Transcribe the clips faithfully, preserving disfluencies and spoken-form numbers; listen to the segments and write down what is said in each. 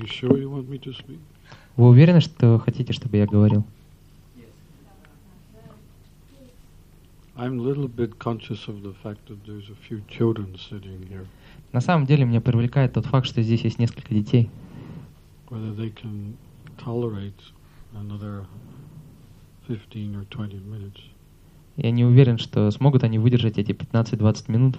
You sure you want me to speak? Вы уверены, что хотите, чтобы я говорил? I'm a little bit conscious of the fact that there's a few children sitting here. На самом деле меня привлекает тот факт, что здесь есть несколько детей. Whether they can tolerate another fifteen or twenty minutes. Я не уверен, что смогут они выдержать эти пятнадцать-двадцать минут.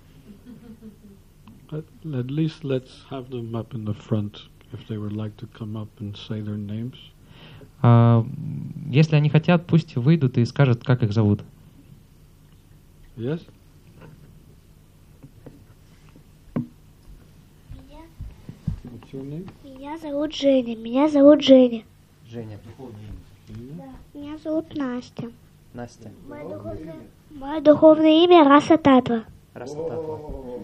At, at least let's have them up in the front if they would like to come up and say their names. А, если они хотят, пусть выйдут и скажут, как их зовут. Yes? What's your name? Меня зовут Женя. Меня зовут Женя. Женя. Да. Меня зовут Настя. Настя. Мое духовное, мое духовное имя Раса Татва. Раса Татва.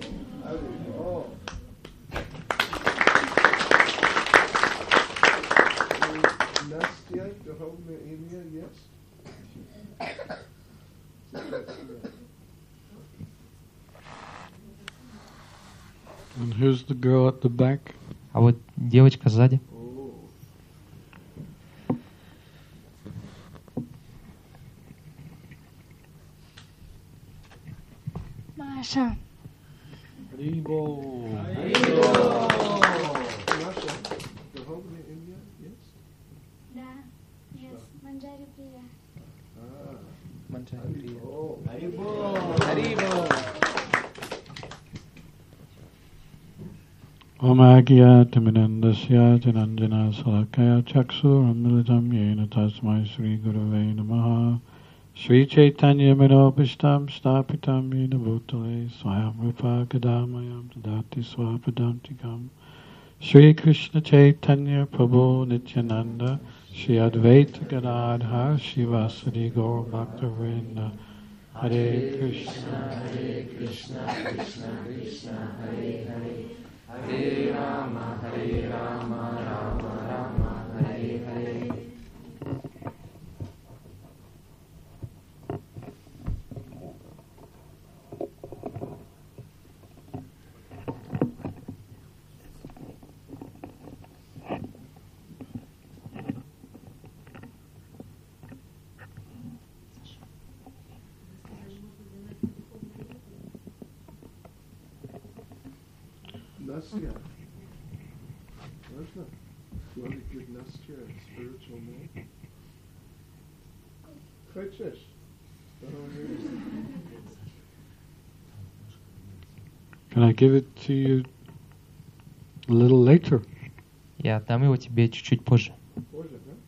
Настя, духовное имя, yes? And who's the girl at the back? А вот девочка сзади. Маша. Рибо. Маша, духовное имя, yes? Да. Yes. Манджари Прия. Манджари Прия. Om Agya Timinandasya Tinanjana Salakaya Chaksu Amilitam Yena Tasmai Sri Gurave Namaha Sri Chaitanya Manopishtam Stapitam Yena Bhutale Swayam Rupa Gadamayam Tadati Swapadantikam Sri Krishna Chaitanya Prabhu Nityananda Sri Advaita Gadadhar Shivasadi Gaur Bhakta Hare Krishna Hare Krishna Krishna Krishna Hare Hare Hare Rama, Hare Rama, Rama Rama, Hare Hare. Nastya. Nastya. You want to give Nastya a spiritual name? Хочешь? Can I give it to you a little later? Я отдам его тебе чуть-чуть позже. Позже, да?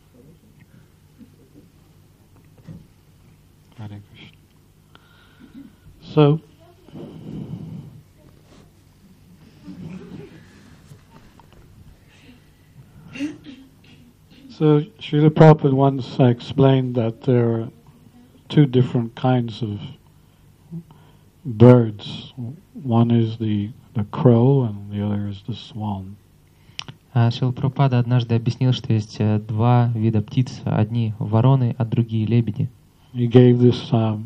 Hare Krishna. So, So, Srila Prabhupada once explained that there are two different kinds of birds. One is the, the crow and the other is the swan. Шрила Прабхупада однажды объяснил, что есть два вида птиц. Одни вороны, а другие лебеди. He gave this um,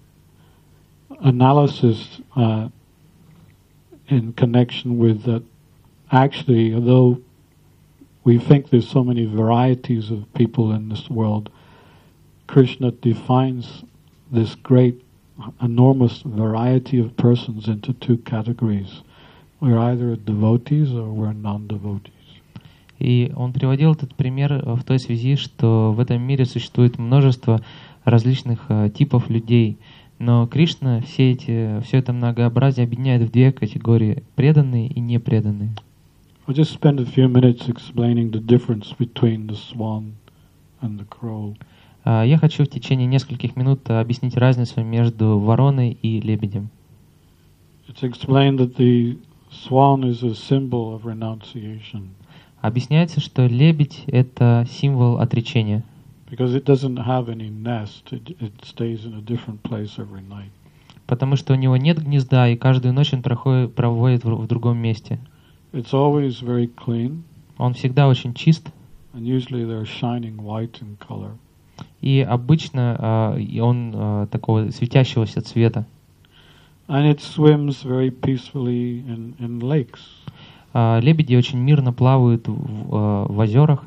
analysis uh, in connection with that actually, although we think there's so many varieties of people in this world, Krishna defines this great, enormous variety of persons into two categories. We're either devotees or we're non-devotees. И он приводил этот пример в той связи, что в этом мире существует множество различных uh, типов людей, но Кришна все эти, все это многообразие объединяет в две категории: преданные и непреданные. I'll just spend a few minutes explaining the difference between the swan and the crow. Uh, я хочу в течение нескольких минут объяснить разницу между вороной и лебедем. It's explained that the swan is a symbol of renunciation. Объясняется, что лебедь — это символ отречения. Because it doesn't have any nest, it, it stays in a different place every night. Потому что у него нет гнезда, и каждую ночь он проходит, проводит в, в другом месте. It's always very clean. Он всегда очень чист. And usually they're shining white in color. И обычно uh, он uh, такого светящегося цвета. And it swims very peacefully in, in lakes. А, лебеди очень мирно плавают в, в, в озерах.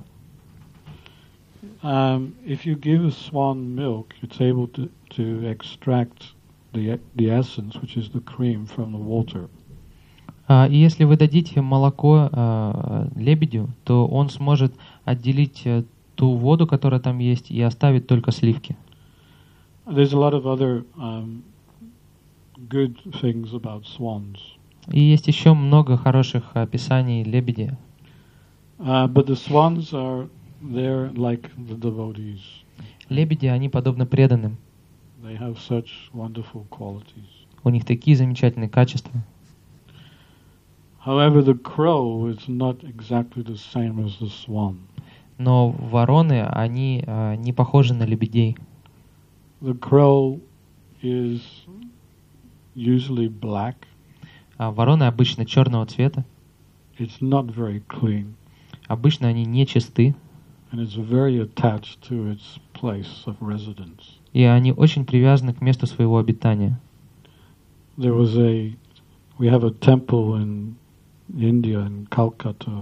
Um, if you give a swan milk, it's able to, to extract the the essence, which is the cream, from the water. А, и если вы дадите молоко а, лебедю, то он сможет отделить а, ту воду, которая там есть, и оставить только сливки. There's a lot of other um, good things about swans. И есть еще много хороших описаний лебедей. Uh, but the swans are they're like the devotees. Лебеди, они подобны преданным. They have such wonderful qualities. У них такие замечательные качества. However, the crow is not exactly the same as the swan. Но вороны, они а, не похожи на лебедей. The crow is usually black. А вороны обычно черного цвета. It's not very clean. Обычно они не чисты. And it's very attached to its place of residence. И они очень привязаны к месту своего обитания. There was a, we have a temple in India, in Calcutta,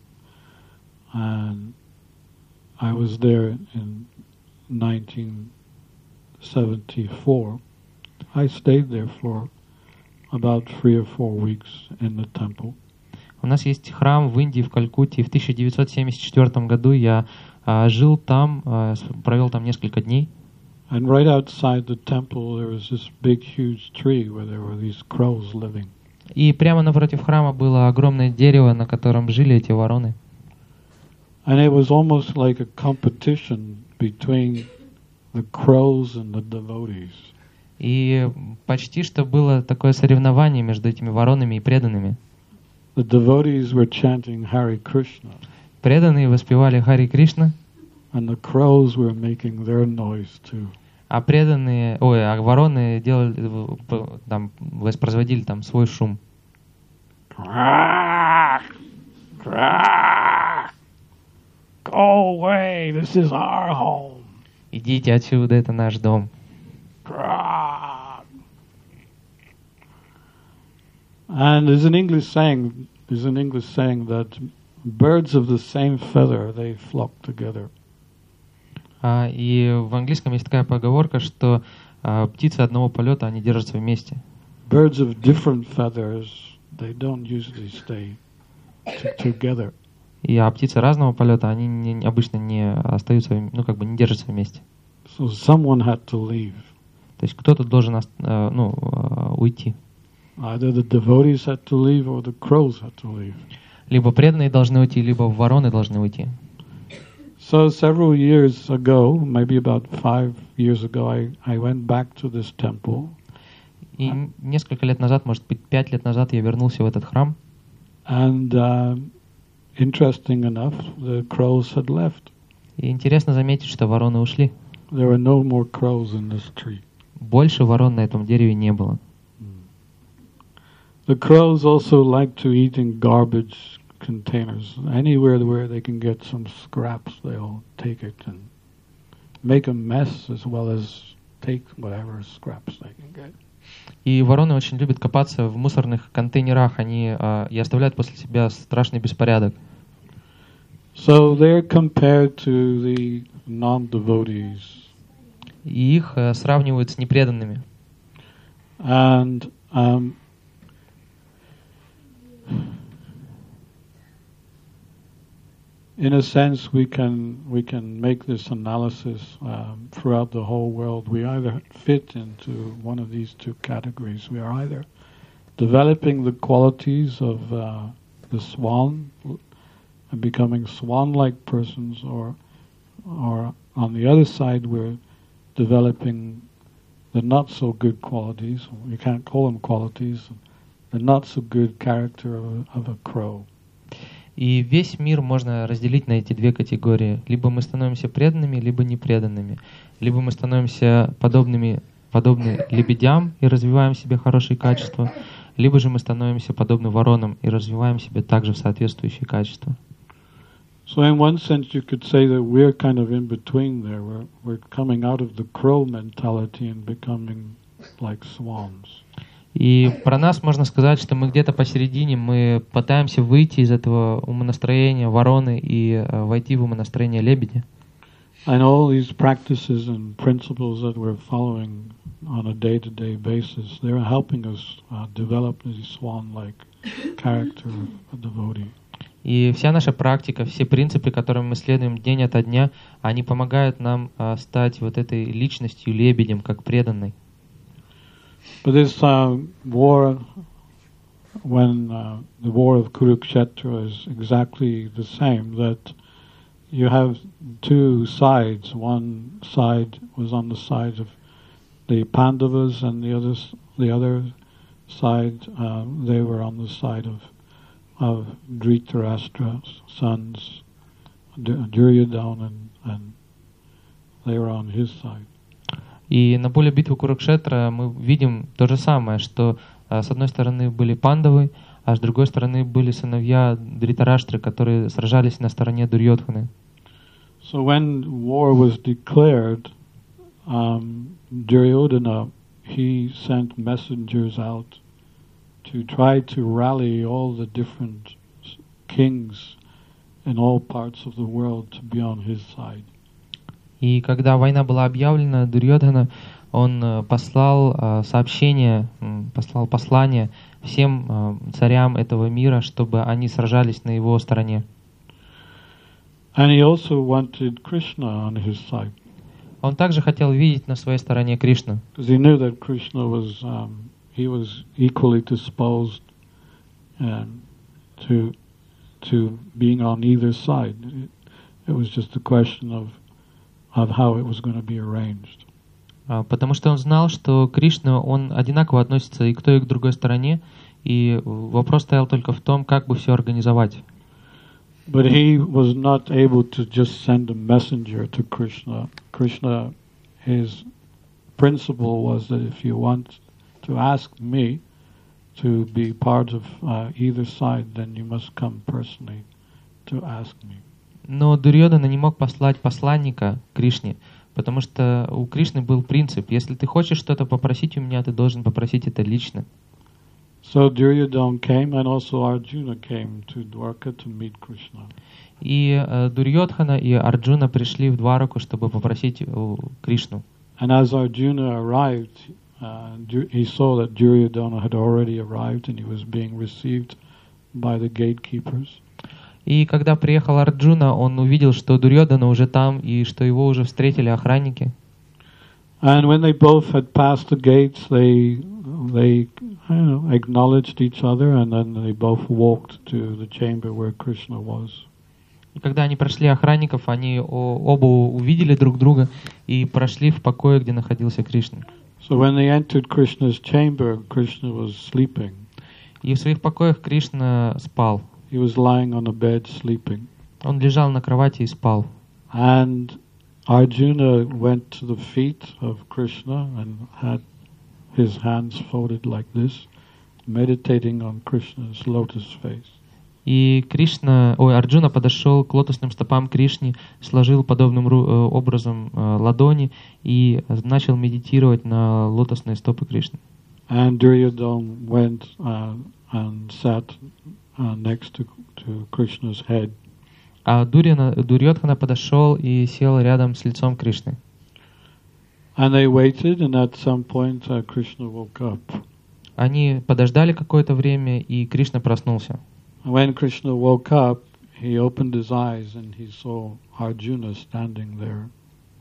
and I was there in nineteen seventy-four. I stayed there for about three or four weeks in the temple. У нас есть храм в Индии, в Калькутте, и в тысяча девятьсот семьдесят четвёртом году я а, жил там, а, провел там несколько дней. And right outside the temple there was this big huge tree where there were these crows living. И прямо напротив храма было огромное дерево, на котором жили эти вороны. And it was almost like a competition between the crows and the devotees. И почти что было такое соревнование между этими воронами и преданными. The devotees were chanting Hare Krishna, Преданные воспевали Хари Кришна, and the crows were making their noise too. а преданные, ой, а вороны делали, там, воспроизводили там свой шум. Go away, this is our home. Идите отсюда, это наш дом. And there's an English saying, there's an English saying that birds of the same feather, they flock together. А, и в английском есть такая поговорка, что а, птицы одного полета, они держатся вместе. Birds of different feathers, they don't usually stay t- together. И а птицы разного полета, они не, обычно не остаются, ну как бы не держатся вместе. So someone had to leave. То есть кто-то должен ост- а, ну, а, уйти. Either the devotees had to leave or the crows had to leave. Либо преданные должны уйти, либо вороны должны уйти. So several years ago, maybe about five years ago, I, I went back to this temple. И несколько лет назад, может быть, пять лет назад я вернулся в этот храм. And uh, interesting enough, the crows had left. И интересно заметить, что вороны ушли. There were no more crows in this tree. Больше ворон на этом дереве не было. The crows also like to eat in garbage containers. Anywhere where they can get some scraps, they'll take it and make a mess as well as take whatever scraps they can get. И вороны очень любят копаться в мусорных контейнерах, они а, и оставляют после себя страшный беспорядок. So they're compared to the non-devotees. И их а, сравнивают с непреданными. And um, in a sense, we can we can make this analysis um, throughout the whole world. We either fit into one of these two categories. We are either developing the qualities of uh, the swan and becoming swan-like persons, or or on the other side, we're developing the not-so-good qualities. You can't call them qualities. The not-so-good character of a, of a crow. И весь мир можно разделить на эти две категории. Либо мы становимся преданными, либо непреданными. Либо мы становимся подобными, подобны лебедям и развиваем в себе хорошие качества, либо же мы становимся подобны воронам и развиваем в себе также соответствующие качества. So in one sense you could say that we're kind of in between there. We're, we're coming out of the crow mentality and becoming like swans. И про нас можно сказать, что мы где-то посередине, мы пытаемся выйти из этого умонастроения вороны и э, войти в умонастроение лебедя. And all these practices and principles that we're following on a day-to-day basis, they're helping us uh, develop the swan-like character of a devotee. И вся наша практика, все принципы, которым мы следуем день ото дня, они помогают нам э, стать вот этой личностью, лебедем, как преданной. But this uh, war, when uh, the war of Kurukshetra is exactly the same, that you have two sides. One side was on the side of the Pandavas, and the other, the other side, uh, they were on the side of of Dhritarashtra's sons, Duryodhana, and, and they were on his side. И на поле битвы Курукшетра мы видим то же самое, что а, с одной стороны были пандавы, а с другой стороны были сыновья Дритараштры, которые сражались на стороне Дурьодханы. So when war was declared, um, Duryodhana, he sent messengers out to try to rally all the different kings in all parts of the world to be on his side. И когда война была объявлена, Дурьодхана, он э, послал э, сообщение, э, послал послание всем э, царям этого мира, чтобы они сражались на его стороне. And he also wanted Krishna on his side. Он также хотел видеть на своей стороне Кришну, Because he knew that Krishna was, um, he was equally disposed um, to to being on either side. It, it was just a question of of how it was going to be arranged. А, потому что он знал, что Кришна, он одинаково относится и к той, и к другой стороне, и вопрос стоял только в том, как бы все организовать. But he was not able to just send a messenger to Krishna. Krishna, his principle was that if you want to ask me to be part of uh, either side, then you must come personally to ask me. Но Дурьодхана не мог послать посланника Кришне, потому что у Кришны был принцип: если ты хочешь что-то попросить у меня, ты должен попросить это лично. So Duryodhana came, and also Arjuna came to Dwarka to meet Krishna. И э, Дурьодхана и Арджуна пришли в Двараку, чтобы попросить у Кришну. And as Arjuna arrived, uh, he saw that Duryodhana had already arrived, and he was being received by the gatekeepers. И когда приехал Арджуна, он увидел, что Дурьодхана уже там, и что его уже встретили охранники. And when they both had passed the gates, they they you know, acknowledged each other, and then they both walked to the chamber where Krishna was. И когда они прошли охранников, они оба увидели друг друга и прошли в покое, где находился Кришна. So when they entered Krishna's chamber, Krishna was sleeping. И в своих покоях Кришна спал. He was lying on a bed sleeping. Он лежал на кровати и спал. And Arjuna went to the feet of Krishna and had his hands folded like this, meditating on Krishna's lotus face. И Кришна, ой, Арджуна подошел к лотосным стопам Кришны, сложил подобным ру, образом э, ладони и начал медитировать на лотосные стопы Кришны. And Duryodhana went uh, and sat uh, next to, to Krishna's head. А Дурьяна, Дурьодхана подошел и сел рядом с лицом Кришны. And they waited, and at some point uh, Krishna woke up. Они подождали какое-то время, и Кришна проснулся. When Krishna woke up, he opened his eyes and he saw Arjuna standing there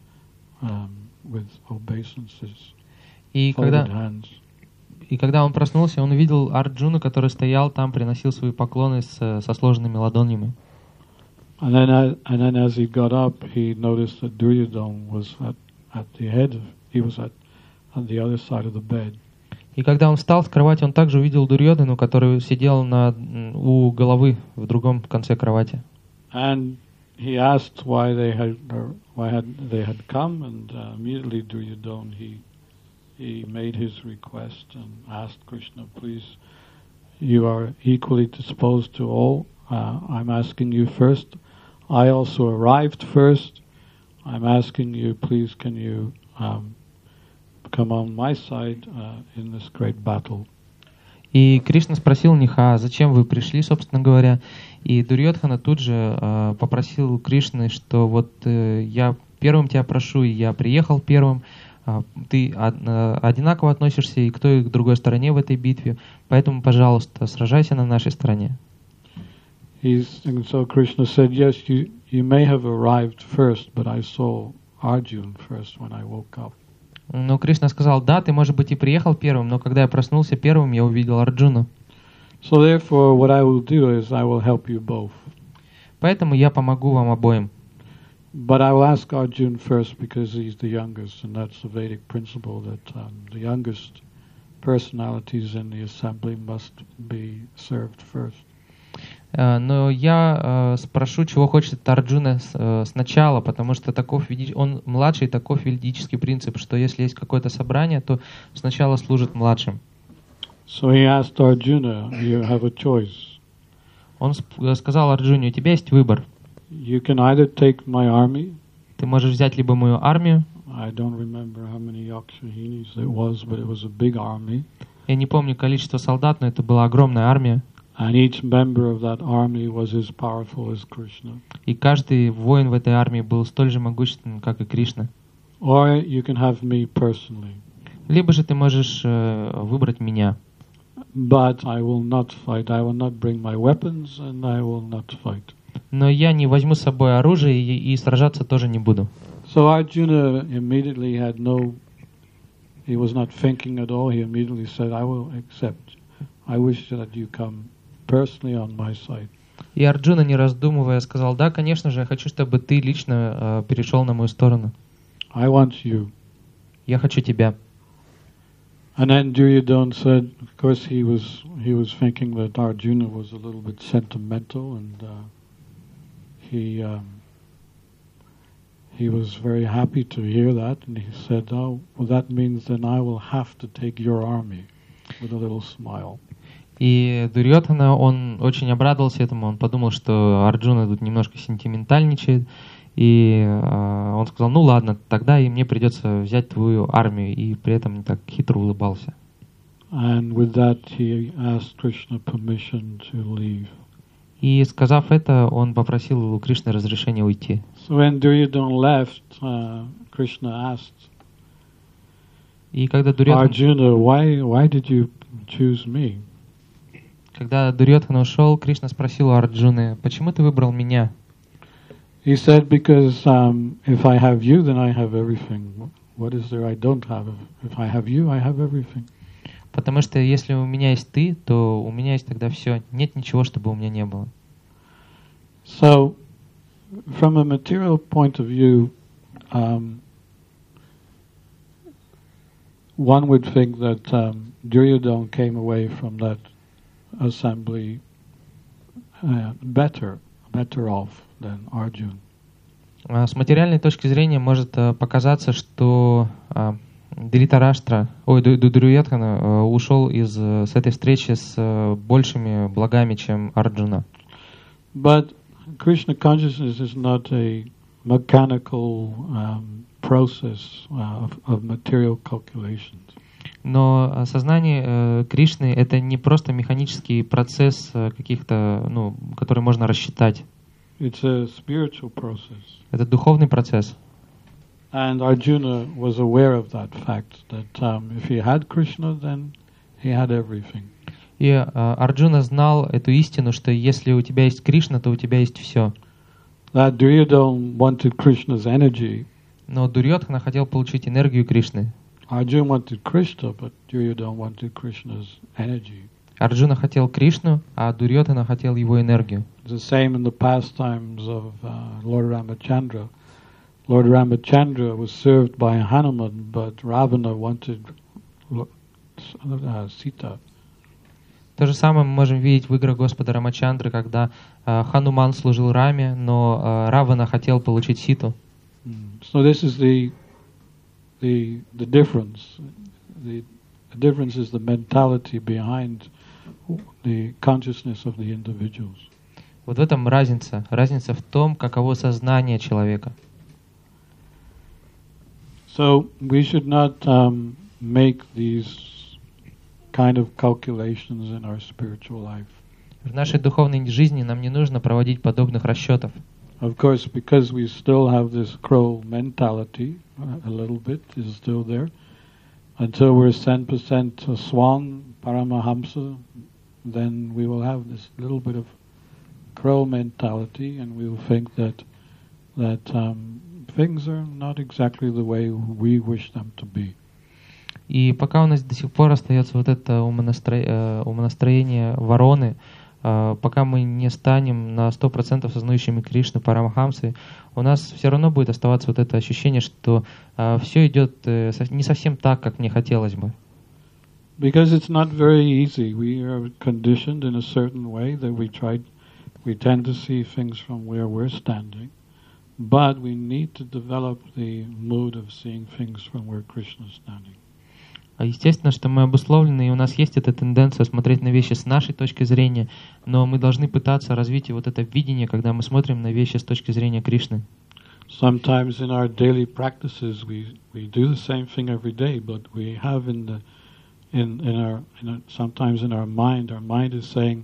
um, with obeisances, И folded когда, hands. и когда он проснулся, он увидел Арджуну, который стоял там, приносил свои поклоны с, со сложенными ладонями. And then, uh, and then as he got up, he noticed that Duryodhana was at, at the head of, he was at, on the other side of the bed. И когда он встал с кровати, он также увидел Дурьодхану, который сидел на, у головы в другом конце кровати. And he asked why they had, or why had they had come, and uh, immediately Duryodhana, he he made his request and asked Krishna, please, you are equally disposed to all. Uh, I'm asking you first. I also arrived first. I'm asking you, please, can you um, come on my side uh, in this great battle? И Кришна спросил у них, а зачем вы пришли, собственно говоря. И Дурьодхана тут же э, попросил Кришны, что вот э, я первым тебя прошу, и я приехал первым, э, ты од, э, одинаково относишься и к той, и к другой стороне в этой битве, поэтому, пожалуйста, сражайся на нашей стороне. He's, and so Krishna said, yes, you, you may have arrived first, but I saw Arjuna first when I woke up. Но Кришна сказал, да, ты, может быть, и приехал первым, но когда я проснулся первым, я увидел Арджуну. So therefore, what I will do is I will help you both. Поэтому я помогу вам обоим. But I will ask Arjuna first because he's the youngest, and that's the Vedic principle that um, the youngest personalities in the assembly must be served first. Но я э, спрошу, чего хочет Арджуна с, э, сначала, потому что таков веди... он младший, таков ведический принцип, что если есть какое-то собрание, то сначала служит младшим. So he asked Arjuna, you have a choice. Он сп- сказал Арджуне, у тебя есть выбор. You can either take my army. Ты можешь взять либо мою армию. I don't remember how many Yakshahinis it was, but it was a big army. Я не помню количество солдат, но это была огромная армия. And each member of that army was as powerful as Krishna. И каждый воин в этой армии был столь же могущественным, как и Кришна. Or you can have me personally. Либо же ты можешь э, выбрать меня. But I will not fight. I will not bring my weapons, and I will not fight. Но я не возьму с собой оружие и, и сражаться тоже не буду. So Arjuna immediately had no. He was not thinking at all. He immediately said, "I will accept. I wish that you come personally on my side." И Арджуна, не раздумывая, сказал, да, конечно же, я хочу, чтобы ты лично э, перешел на мою сторону. I want you. Я хочу тебя. And then Duryodhana said, of course, he was he was thinking that Arjuna was a little bit sentimental, and uh, he um, he was very happy to hear that, and he said, "Oh, well, that means then I will have to take your army," with a little smile. И Дурьодхана, он очень обрадовался этому, он подумал, что Арджуна тут немножко сентиментальничает, и э, он сказал, ну ладно, тогда и мне придется взять твою армию, и при этом так хитро улыбался. And with that he asked Krishna permission to leave. И сказав это, он попросил у Кришны разрешения уйти. So when Duryodhana left, uh, Krishna asked И когда Дурьодхана, Arjuna, why why did you choose me? когда Дурьодхана ушел, Кришна спросил у Арджуны, почему ты выбрал меня? He said, because um, if I have you, then I have everything. What is there I don't have? If I have you, I have everything. Потому что если у меня есть ты, то у меня есть тогда все. Нет ничего, чтобы у меня не было. So, from a material point of view, um, one would think that um, Duryodhana came away from that assembly uh, better, better off than Arjuna. А с материальной точки зрения может а, показаться, что а, Дритараштра, ой, Дурьодхана а, ушел из с этой встречи с а, большими благами, чем Арджуна. But Krishna consciousness is not a mechanical um, process uh, of, of material calculations. Но сознание э, Кришны — это не просто механический процесс э, каких-то, ну, который можно рассчитать. It's a spiritual process. Это духовный процесс. And Arjuna was aware of that fact, that um, if he had Krishna, then he had everything. И э, Арджуна знал эту истину, что если у тебя есть Кришна, то у тебя есть все. That Duryodhana wanted Krishna's energy. Но Дурьодхана хотел получить энергию Кришны. Arjuna wanted Krishna, but Duryodhana wanted Krishna's energy. Арджуна хотел Кришну, а Дурьодхана хотел его энергию. The same in the pastimes of uh, Lord Ramachandra. Lord Ramachandra was served by Hanuman, but Ravana wanted uh, Sita. То же самое мы можем видеть в играх Господа Рамачандры, когда э, Хануман служил Раме, но э, Равана хотел получить Ситу. Mm. So this is the the the difference. The, the difference is the mentality behind the consciousness of the individuals. Вот в этом разница. Разница в том, каково сознание человека. So we should not um, make these kind of calculations in our spiritual life. В нашей духовной жизни нам не нужно проводить подобных расчетов. Of course, because we still have this crow mentality, uh, a little bit is still there. Until we're ten percent a swan, Paramahamsa, then we will have this little bit of crow mentality, and we will think that that um, things are not exactly the way we wish them to be. И пока у нас до сих пор остается вот это умонастро... умонастроение вороны, пока мы не станем на сто процентов сознающими Кришны, Парамахамсы, у нас все равно будет оставаться вот это ощущение, что все идет не совсем так, как мне хотелось бы. Because it's not very easy. We are conditioned in a certain way that we try, we tend to see things from where we're standing, but we need to develop the mood of seeing things from where Krishna is standing. Естественно, что мы обусловлены, и у нас есть эта тенденция смотреть на вещи с нашей точки зрения, но мы должны пытаться развить вот это видение, когда мы смотрим на вещи с точки зрения Кришны. Sometimes in our daily practices we we do the same thing every day, but we have in the in in our, in our sometimes in our mind, our mind is saying,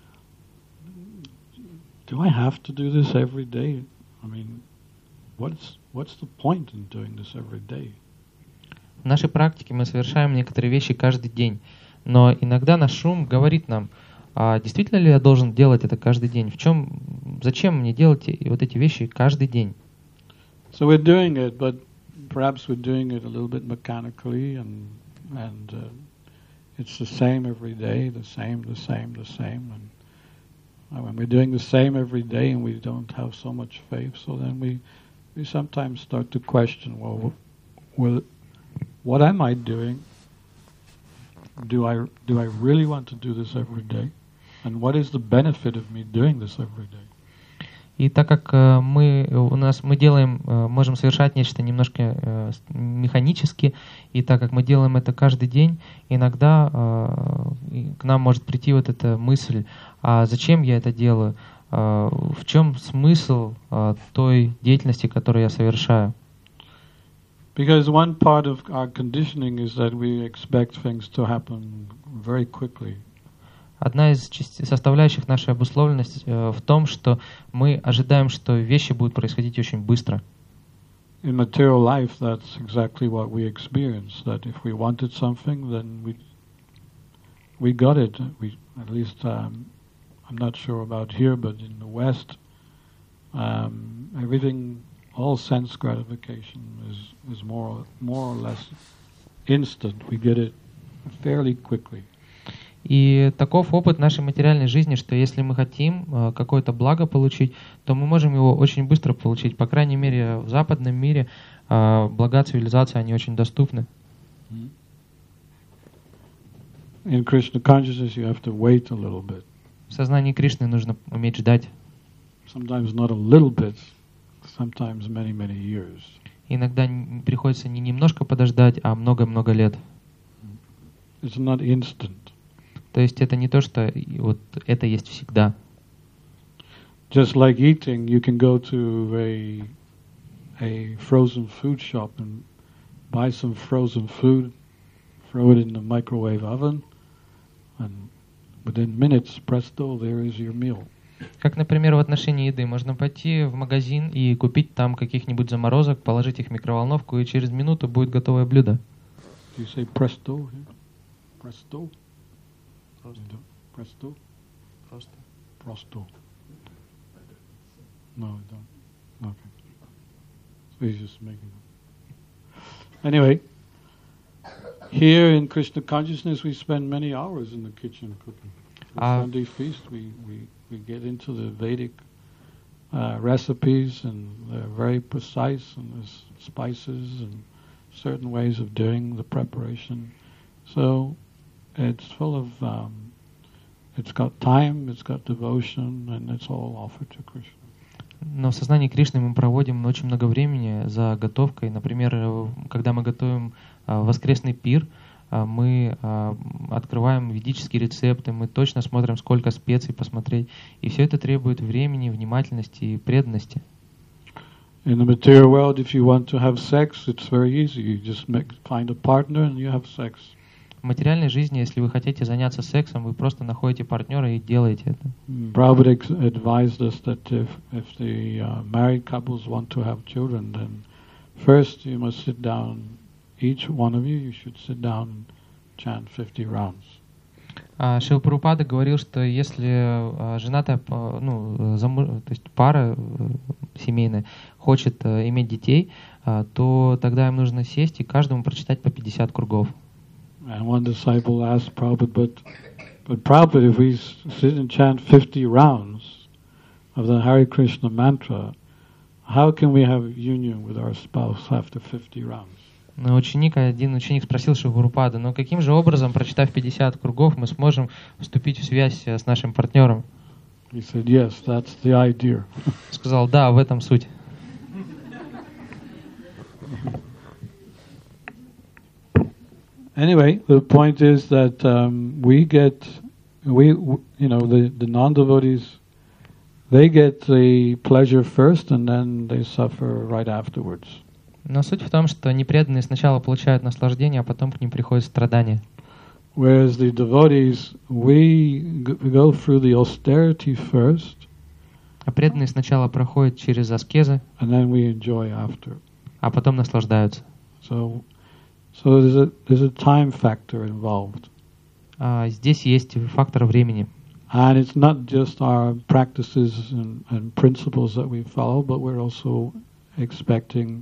"Do I have to do this every day? I mean, what's what's the point in doing this every day?" В нашей практике мы совершаем некоторые вещи каждый день, но иногда наш ум говорит нам, а действительно ли я должен делать это каждый день? В чем, зачем мне делать вот эти вещи каждый день? So we're doing it, but perhaps we're doing it a little bit mechanically, and and uh, it's the same every day, the same, the same, the same. And uh, when we're doing the same every day, and we don't have so much faith, so then we we sometimes start to question, well, will what am I doing? Do I do I really want to do this every day? And what is the benefit of me doing this every day? И так как э, мы у нас мы делаем, э, можем совершать нечто немножко э, механически, и так как мы делаем это каждый день, иногда э, к нам может прийти вот эта мысль: а зачем я это делаю? Э, в чем смысл э, той деятельности, которую я совершаю? Because one part of our conditioning is that we expect things to happen very quickly. Одна из составляющих нашей обусловленности э, в том, что мы ожидаем, что вещи будут происходить очень быстро. In material life, that's exactly what we experience. That if we wanted something, then we we got it. We at least um, I'm not sure about here, but in the West, um, everything. All sense gratification is, is more, more or less instant. We get it fairly quickly. И таков опыт нашей материальной жизни, что если мы хотим э, какое-то благо получить, то мы можем его очень быстро получить. По крайней мере, в западном мире э, блага цивилизации, они очень доступны. In Krishna consciousness you have to wait a little bit. В сознании Кришны нужно уметь ждать. Sometimes not a little bit. Sometimes many, many years. Иногда приходится не немножко подождать, а много-много лет. It's not instant. То есть это не то, что вот это есть всегда. Just like eating, you can go to a a frozen food shop and buy some frozen food, throw it in the microwave oven, and within minutes, presto, there is your meal. Как, например, в отношении еды. Можно пойти в магазин и купить там каких-нибудь заморозок, положить их в микроволновку, и через минуту будет готовое блюдо. Do you say presto? Presto? Presto? Presto? Presto. No, I don't. Okay. So he's just making it. Anyway, here in Krishna consciousness we spend many hours in the kitchen cooking. For Uh, Sunday feast we, we We get into the Vedic uh, recipes, and they're very precise, and there's spices and certain ways of doing the preparation. So it's full of, um, it's got time, it's got devotion, and it's all offered to Krishna. Но в сознании Кришны мы проводим очень много времени за готовкой. Например, когда мы готовим воскресный пир, мы открываем ведические рецепты, мы точно смотрим, сколько специй посмотреть. И все это требует времени, внимательности и преданности. In the material world, if you want to have sex, it's very easy. You just make, find a partner and you have sex. В материальной жизни, если вы хотите заняться сексом, вы просто находите партнера и делаете это. Prabhupada ex- advised us that if, if the uh, married couples want to have children, then first you must sit down, each one of you, you should sit down and chant fifty rounds. А Шрила Прабхупада говорил, что если а, женатая, па- ну, заму- то есть пара э, семейная хочет э, иметь детей, а, то тогда им нужно сесть и каждому прочитать по пятьдесят кругов. And one disciple asked Prabhupada, but, but Prabhupada, if we s- sit and chant fifty rounds of the Hare Krishna mantra, how can we have union with our spouse after fifty rounds? Но ученик, один ученик спросил Шрилу Прабхупаду, но каким же образом, прочитав пятьдесят кругов, мы сможем вступить в связь э, с нашим партнером? He said, yes, that's the idea. Сказал, да, в этом суть. Anyway, the point is that um, we get, we, w- you know, the, the non-devotees, they get the pleasure first and then they suffer right afterwards. Но суть в том, что непреданные сначала получают наслаждение, а потом к ним приходят страдания. Whereas the devotees, we g- go through the austerity first А преданные сначала проходят через аскезы, and then we enjoy after. а потом наслаждаются. So, so there's a, there's a time factor involved. А здесь есть фактор времени. And it's not just our practices and, and principles that we follow, but we're also expecting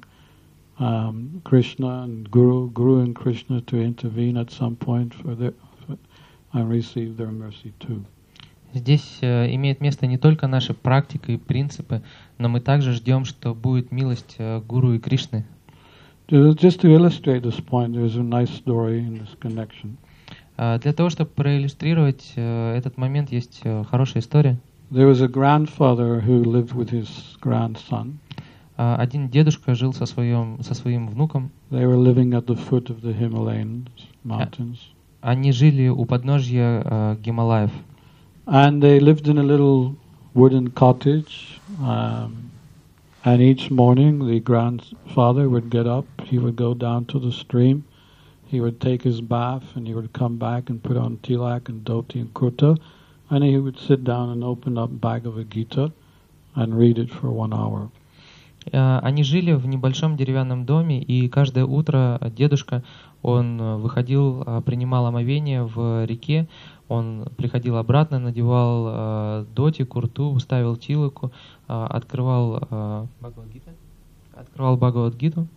um, Krishna and Guru, Guru and Krishna to intervene at some point for their, for, and receive their mercy too. Здесь э, имеет место не только наша практика и принципы, но мы также ждем, что будет милость э, Гуру и Кришны. Just just to illustrate this point, there's a nice story in this connection. А для того, чтобы проиллюстрировать э, этот момент, есть э, хорошая история. There was a grandfather who lived with his grandson. А один дедушка жил со, своим, со своим внуком. They were living at the foot of the Himalayan mountains. Они жили у подножья э, Гималаев. And they lived in a little wooden cottage. Um, and each morning the grandfather would get up, he would go down to the stream, he would take his bath, and he would come back and put on tilak and dhoti and kurta, and he would sit down and open up Bhagavad Gita and read it for one hour. Э, Они жили в небольшом деревянном доме, и каждое утро дедушка, он э, выходил, э, принимал омовение в реке, он приходил обратно, надевал э, доти, курту, ставил тилаку, э, открывал э, Бхагавад-гиту, открывал Бхагавад-гиту.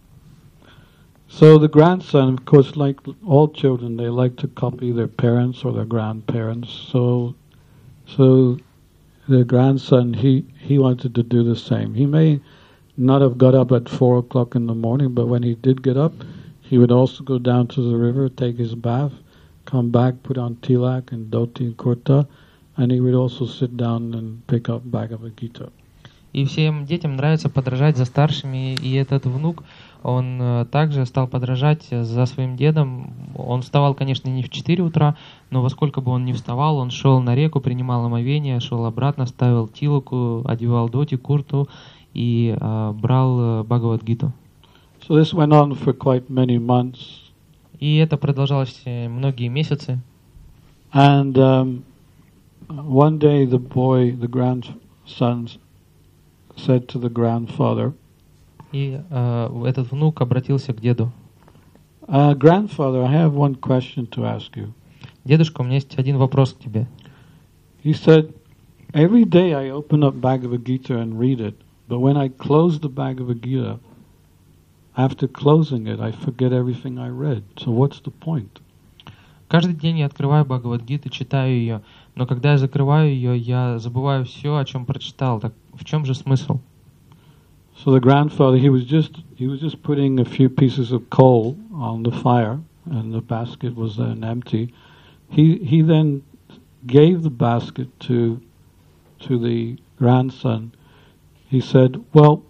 So the grandson, of course, like all children, they like to copy their parents or their grandparents. So, so the grandson, he, he wanted to do the same. He may not have got up at four o'clock in the morning, but when he did get up, he would also go down to the river, take his bath, come back, put on tilak and dhoti and kurta, and he would also sit down and pick up Bhagavad Gita. И всем детям нравится подражать за старшими, и этот внук, он э, также стал подражать за своим дедом. Он вставал, конечно, не в четыре утра, но во сколько бы он ни вставал, он шел на реку, принимал омовение, шел обратно, ставил тилаку, одевал доти, курту и э, брал э, Бхагавад-гиту. So this went on for quite many months. И это продолжалось э, многие месяцы. And um, one day the boy, the grandson, said to the grandfather, И э, этот внук обратился к деду. uh, Grandfather, I have one question to ask you. Дедушка, у меня есть один вопрос к тебе. He said, every day I open up Bhagavad Gita and read it, but when I close the Bhagavad Gita, after closing it, I forget everything I read. So what's the point? Каждый день я открываю Бхагавад-гиту, читаю ее, но когда я закрываю ее, я забываю все, о чем прочитал. Так в чем же смысл? So the grandfather, he was just he was just putting a few pieces of coal on the fire, and the basket was then empty. He he then gave the basket to to the grandson. He said, "Well,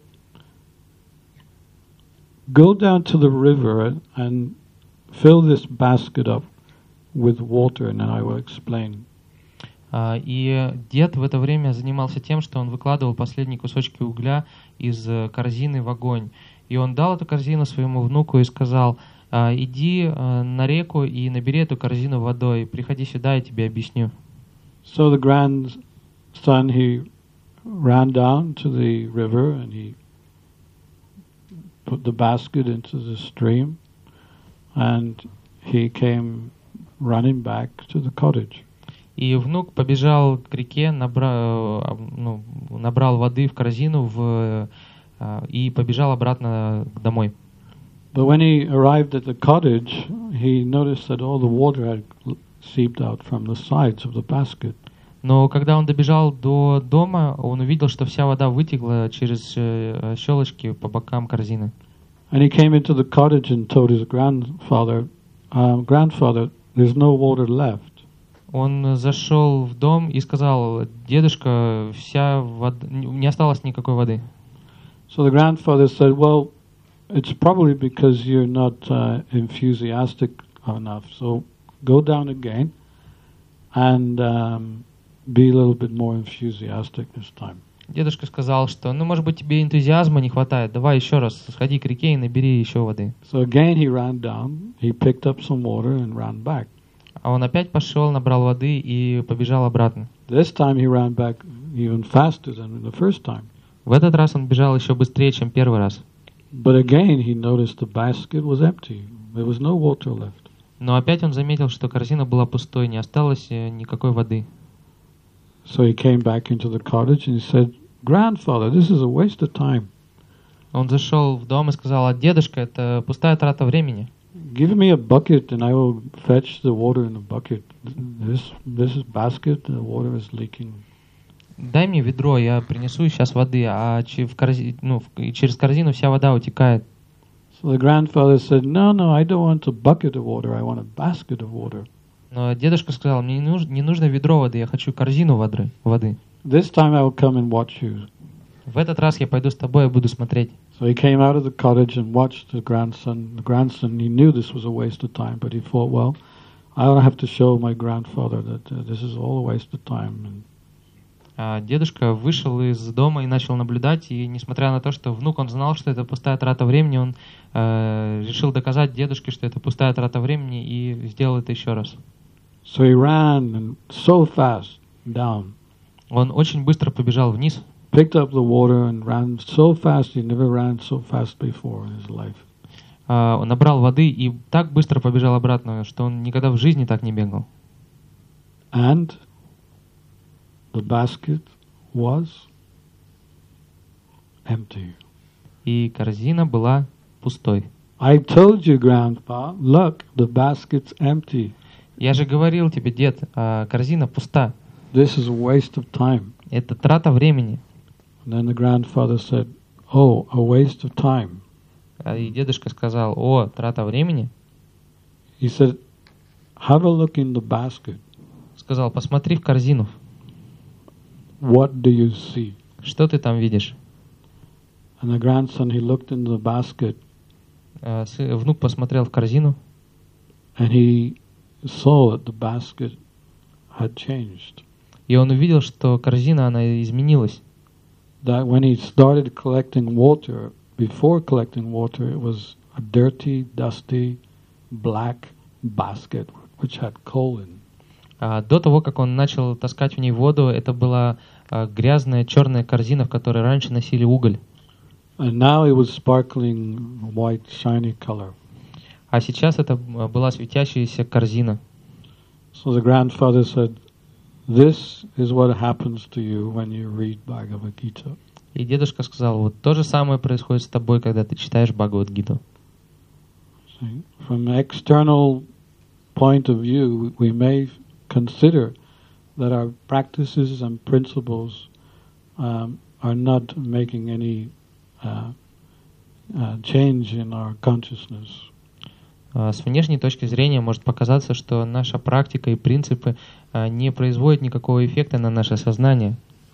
go down to the river and fill this basket up with water, and then I will explain." А, И дед в это время занимался тем, что он выкладывал последние кусочки угля из э, корзины в огонь. И он дал эту корзину своему внуку и сказал: а, иди а, на реку и набери эту корзину водой, приходи сюда, я тебе объясню. So the grandson, he ran down to the river and he put the basket into the stream and he came running back to the cottage. И внук побежал к реке, набра, ну, набрал воды в корзину в, а, и побежал обратно домой. But when he arrived at the cottage, he noticed that all the water had seeped out from the sides of the basket. Но когда он добежал до дома, он увидел, что вся вода вытекла через э, щелочки по бокам корзины. And he came into the cottage and told his grandfather, uh, grandfather, there's no water left. Он зашел в дом и сказал: дедушка, вся вода, не осталось никакой воды. So the grandfather said, well, it's probably because you're not uh, enthusiastic enough. So go down again and um, be a little bit more enthusiastic this time. Дедушка сказал, что, ну, может быть, тебе энтузиазма не хватает. Давай еще раз сходи к реке и набери еще воды. So again he ran down, he picked up some water and ran back. А он опять пошел, набрал воды и побежал обратно. This time he ran back even faster than the first time. В этот раз он бежал еще быстрее, чем первый раз. But again he noticed the basket was empty. There was no water left. Но опять он заметил, что корзина была пустой, не осталось э, никакой воды. So he came back into the cottage and he said, "Grandfather, this is a waste of time. Он зашел в дом и сказал: а дедушка, это пустая трата времени. Give me a bucket and I will fetch the water in the bucket. This this is basket, the water is leaking." Дай мне ведро, я принесу сейчас воды, а че- в корзи- ну, в- через корзину вся вода утекает. So the grandfather said, "No, no, I don't want a bucket of water. I want a basket of water." Но дедушка сказал: мне не, нуж- не нужно ведро воды, я хочу корзину воды. воды. This time I will come and watch you. В этот раз я пойду с тобой и буду смотреть. So he came out of the cottage and watched the grandson. The grandson, he knew this was a waste of time, but he thought, well, I'll have to show my grandfather that uh, this is all a waste of time. And А дедушка вышел из дома и начал наблюдать, и несмотря на то, что внук, он знал, что это пустая трата времени, он э, решил доказать дедушке, что это пустая трата времени, и сделал это еще раз. so he ran and so fast down, Он очень быстро побежал вниз, picked up the water and ran so fast he never ran so fast before in his life. а, он набрал воды и так быстро побежал обратно, что он никогда в жизни так не бегал. And the basket was empty. И корзина была пустой. I told you, Grandpa, look, the basket's empty. Я же говорил тебе, дед, а корзина пуста. This is a waste of time. Это трата времени. And then the grandfather said, oh, a waste of time. А и дедушка сказал: о, трата времени. He said, have a look in the basket. Сказал: посмотри в корзину. What do you see? Что ты там видишь? And the grandson, he looked in the basket А, сы- внук посмотрел в корзину, and he saw that the basket had changed. и он увидел, что корзина, она изменилась. That when he started collecting water, before collecting water, it was a dirty, dusty, black basket which had coal in. А до того, как он начал таскать в ней воду, это была а, грязная черная корзина, в которой раньше носили уголь. And now it was sparkling white, shiny color. А сейчас это а, была светящаяся корзина. So the grandfather said, this is what happens to you when you read Bhagavad Gita. И дедушка сказал: вот то же самое происходит с тобой, когда ты читаешь Бхагавад-гиту. See, from an external point of view, we may consider that our practices and principles um, are not making any uh, uh, change in our consciousness. А, С внешней точки зрения может показаться, что наша практика и принципы а, не производят никакого эффекта на наше сознание.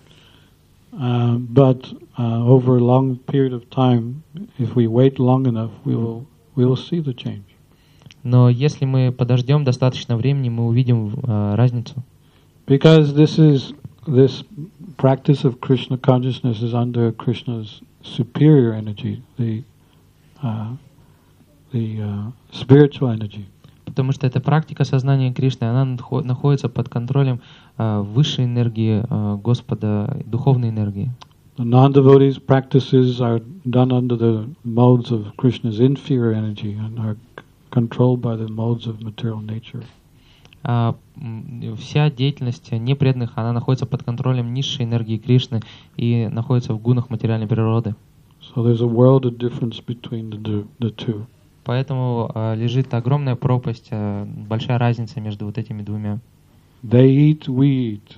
Uh, but uh, over a long period of time, if we wait long enough, we will we will see the change. Но если мы подождем достаточно времени, мы увидим а, разницу. Because this is this practice of Krishna consciousness is under Krishna's superior energy, the uh, the uh, spiritual energy. Потому что эта практика сознания Кришны, она надхо- находится под контролем э, высшей энергии э, Господа, духовной энергии. The non-devotees' practices are done under the modes of Krishna's inferior energy and are c- controlled by the modes of material nature. А, м, вся деятельность непреданных, она находится под контролем низшей энергии Кришны и находится в гунах материальной природы. So there's a world of difference between the, do- the two. Поэтому э, лежит огромная пропасть, э, большая разница между вот этими двумя. They eat, we eat.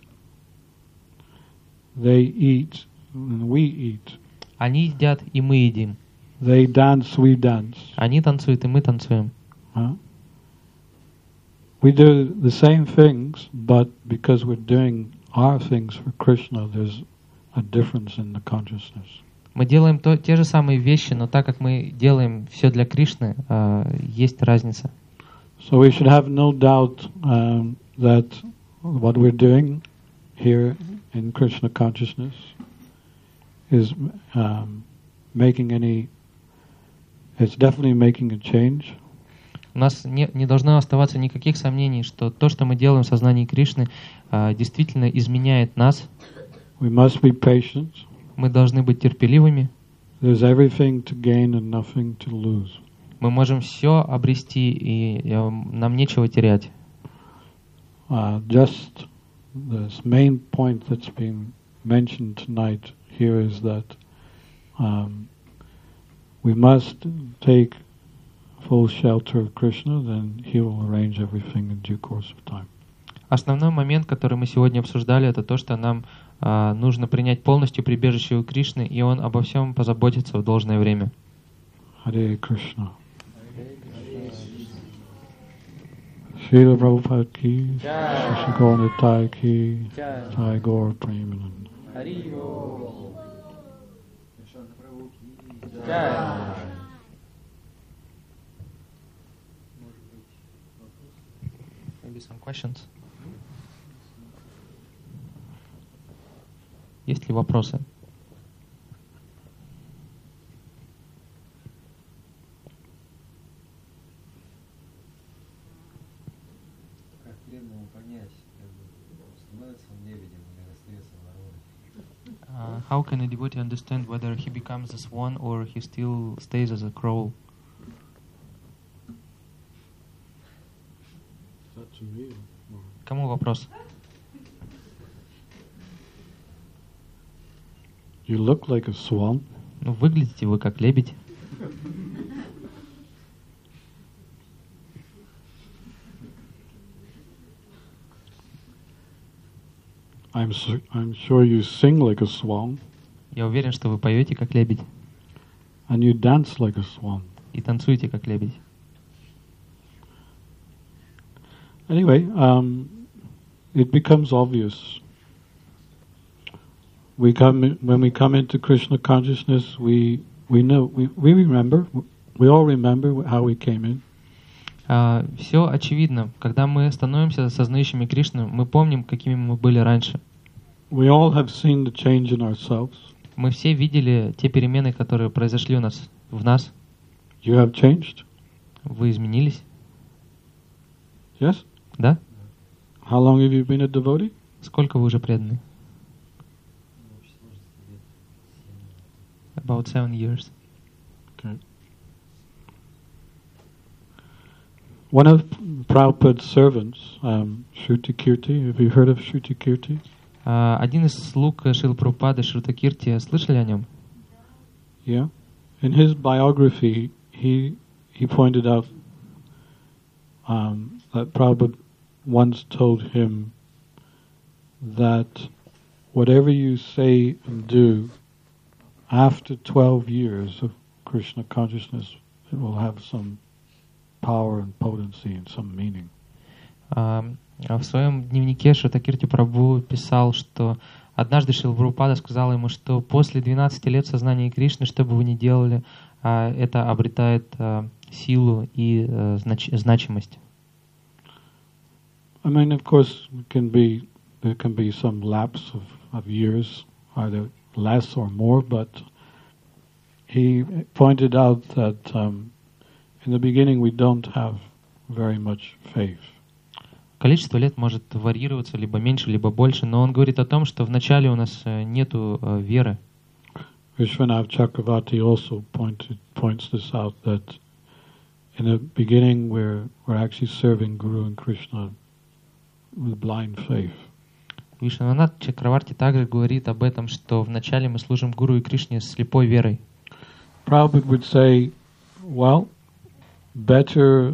They eat, and we eat. Они едят, и мы едим. They dance, we dance. Они танцуют, и мы танцуем. Huh? We do the same things, but because we're doing our things for Krishna, there's a difference in the consciousness. Мы делаем то, те же самые вещи, но так как мы делаем все для Кришны, э, есть разница. So we should have no doubt um, that what we're doing here in Krishna consciousness is um, making any, it's definitely making a change. У нас не, не должно оставаться никаких сомнений, что то, что мы делаем в сознании Кришны, э, действительно изменяет нас. We must be patient. Мы должны быть терпеливыми. There's everything to gain and nothing to lose. Мы можем все обрести, и э, нам нечего терять. Uh, just this main point that's been mentioned tonight here is that um, we must take full shelter of Krishna, then he will arrange everything in due course of time. Основной момент, который мы сегодня обсуждали, это то, что нам э, нужно принять полностью прибежище у Кришны, и Он обо всем позаботится в должное время. Hare Krishna. Srila Prabhupada ki, Shishikor Nitai ki, Jai Gaur Premanand. Maybe some questions? Есть ли вопросы? Как преданному понять, как бы, становится он невидимым или остается вороной? Uh, how can a devotee understand whether he becomes a swan or he still stays as a crow? Кому вопрос? You look like a swan. Ну, выглядите вы как лебедь. I'm su- I'm sure you sing like a swan, Я уверен, что вы поете как лебедь and you dance like a swan. и танцуете как лебедь. Anyway, um, it becomes obvious. We come in, when we come into Krishna consciousness, we we know we, we remember. We all remember how we came in. Uh, все очевидно. Когда мы становимся сознающими Кришну, мы помним, какими мы были раньше. We all have seen the change in ourselves. Мы все видели те перемены, которые произошли у нас, в нас. You have changed, Вы изменились, yes? да? How long have you been a devotee? Сколько вы уже преданы? About seven years. Okay. One of Prabhupada's servants, um, Shruti Kirti, have you heard of Shruti Kirti? Uh, один из слуг Шрилы Прабхупады, Шрута Кирти, слышали о нем? Yeah. In his biography, he he pointed out um, that Prabhupada once told him that whatever you say and do after twelve years of Krishna consciousness, it will have some power and potency and some meaning. Uh, в своем дневнике Шрута Кирти Прабху писал, что однажды Шрила Прабхупада сказал ему, что после двенадцати лет сознания Кришны, что бы вы ни делали, uh, это обретает uh, силу и uh, знач- значимость. I mean, of course, it can be there can be some lapse of, of years, either less or more, but he pointed out that um, in the beginning we don't have very much faith. Количество лет может варьироваться либо меньше, либо больше, но он говорит о том, что вначале у нас э, нету э, веры. Vishwanath Chakravarti also pointed, points this out, that in the beginning we're, we're actually serving Guru and Krishna with blind faith. Вишванат Чакраварти также говорит об этом, что вначале мы служим Гуру и Кришне с слепой верой. Prabhupada would say, well, better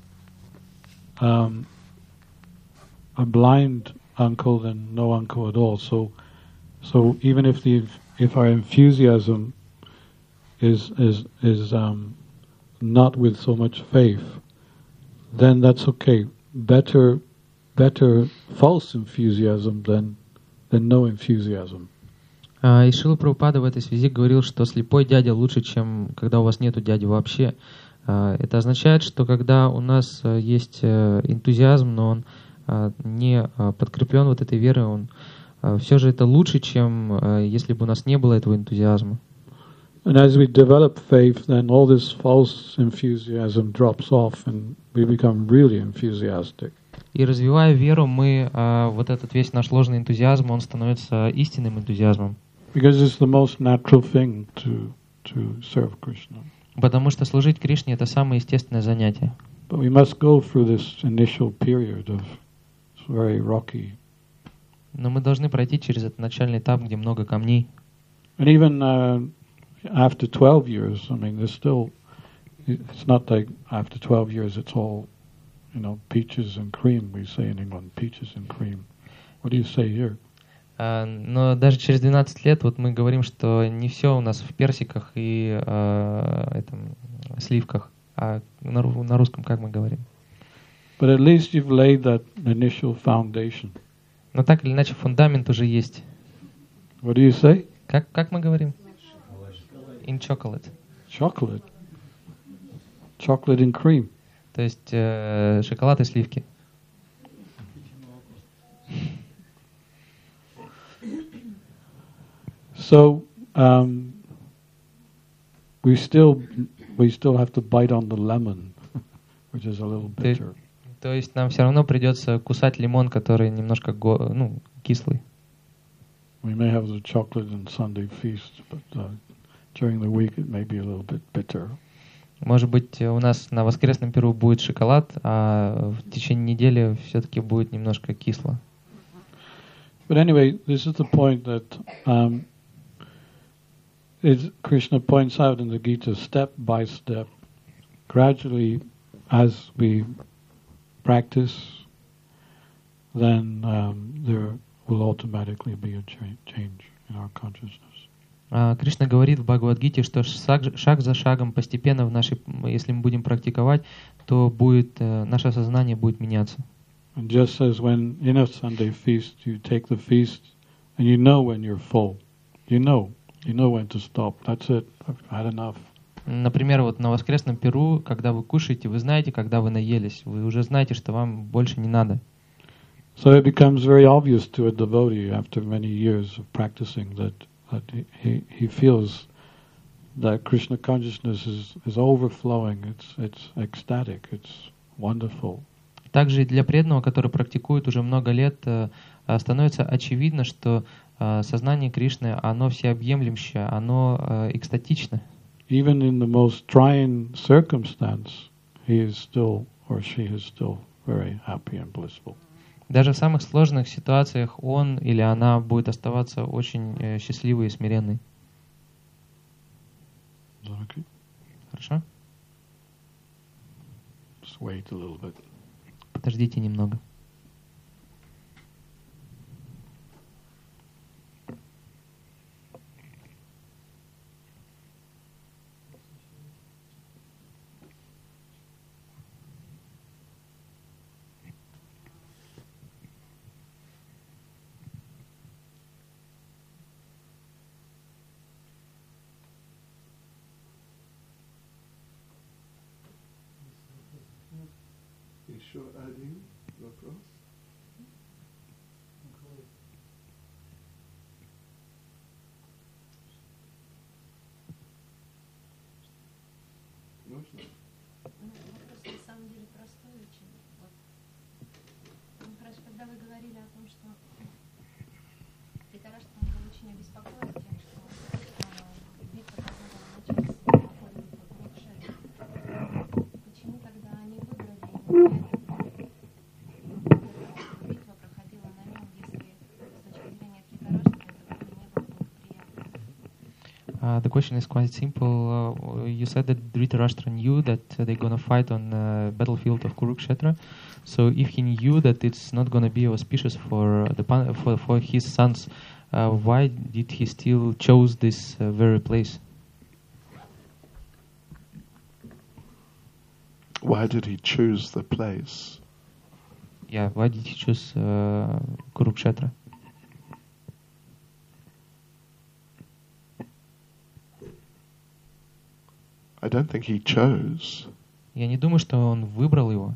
um, a blind uncle than no uncle at all. So, so even if the if our enthusiasm is is is um, not with so much faith, then that's okay. Better better false enthusiasm than than no enthusiasm. А, И Шрила Прабхупада в этой связи говорил, что слепой дядя лучше, чем когда у вас нету дяди вообще. А, Это означает, что когда у нас э, есть э, энтузиазм, но он а, не а, подкреплен вот этой верой, он а, все же это лучше, чем а, если бы у нас не было этого энтузиазма. And as we develop faith, then all this false enthusiasm drops off, and we become really enthusiastic. И развивая веру, мы а, вот этот весь наш ложный энтузиазм, он становится истинным энтузиазмом. Because it's the most natural thing to to serve Krishna. Потому что служить Кришне — это самое естественное занятие. But we must go through this initial period of it's very rocky. Но мы должны пройти через этот начальный этап, где много камней. And even uh, after twelve years, I mean, there's still, it's not like after twelve years it's all, you know, peaches and cream, we say in England, peaches and cream. What do you say here? А, Но даже через двенадцать лет вот мы говорим, что не все у нас в персиках и а, этом, сливках, а на, ру- на русском как мы говорим. But at least you've laid that initial foundation. Но так или иначе фундамент уже есть. What do you say? Как, как мы говорим? In chocolate. Chocolate. Chocolate and cream. То есть э, шоколад и сливки. So um, we still we still have to bite on the lemon, which is a little То есть, bitter. то есть нам все равно придется кусать лимон, который немножко го- ну, кислый. We may have the chocolate and Sunday feast, but uh, during the week it may be a little bit bitter. Может быть, у нас на воскресном пиру будет шоколад, а в течение недели все-таки будет немножко кисло. But anyway, this is the point that um, is Krishna points out in the Gita, step by step, gradually, as we practice, then um, there will automatically be a cha- change in our consciousness. А Кришна говорит в Бхагавад-гите, что шаг, шаг за шагом, постепенно, в нашей, если мы будем практиковать, то будет, э, наше сознание будет меняться. And just as when in a Sunday feast you take the feast and you know when you're full, you know, you know when to stop. That's it. I've had enough. Например, вот на воскресном пиру, когда вы кушаете, вы знаете, когда вы наелись, вы уже знаете, что вам больше не надо. So it becomes very obvious to a devotee after many years of practicing that, that he, he feels that Krishna consciousness is, is overflowing. It's it's ecstatic. It's wonderful. Также и для преданного, который практикует уже много лет, э, э, становится очевидно, что э, сознание Кришны, оно всеобъемлющее, оно э, экстатично. Even in the most trying circumstance, he is still or she is still very happy and blissful. Даже в самых сложных ситуациях он или она будет оставаться очень э, счастливой и смиренной. Is that okay? Хорошо? Just wait a little bit. Подождите немного. Еще один вопрос. Можно? Uh, the question is quite simple. Uh, you said that Dhritarashtra knew that uh, they're going to fight on the battlefield of Kurukshetra. So if he knew that it's not going to be auspicious for the pan- for, for his sons, uh, why did he still chose this uh, very place? Why did he choose the place? Yeah, why did he choose uh, Kurukshetra? I don't think he chose. Я не думаю, что он выбрал его.